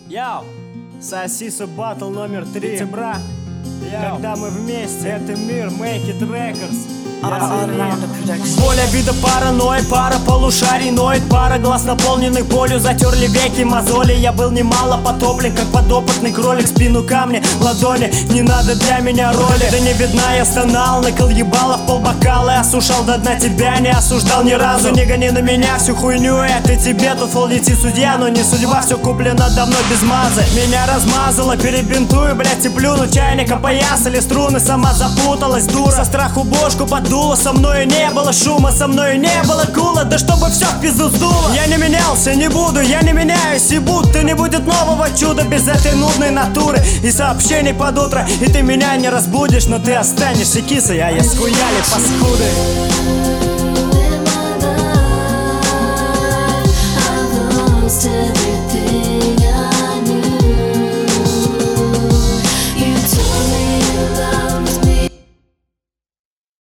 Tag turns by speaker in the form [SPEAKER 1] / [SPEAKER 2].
[SPEAKER 1] Яу! Сосису батл номер 3. Бра. Когда мы вместе, это мир, Make It Records. Воля вида параноид, пара полушарий ноет, пара глаз наполненных болью, затерли веки мозоли. Я был немало потоплен, как подопытный кролик, спину камни, ладони, не надо для меня роли. Да не видна, я стонал, накол ебало в полбокала, я осушал до дна, тебя не осуждал ни разу. Не гони на меня всю хуйню, это тебе тут фол летит судья, но не судьба, все куплено давно без мазы. Меня размазало, перебинтую, блять, и плюну, чайник опоясали струны, сама запуталась, дура. Со страху бошку поддуло, со мною не было шума, со мною не было гула, да чтобы все в пизду сдуло. Я не менялся, не буду, я не меняюсь, и будто не будет нового чуда без этой нудной натуры и сообщений под утро. И ты меня не разбудишь, но ты останешься кисой, а я схуяли паскуды.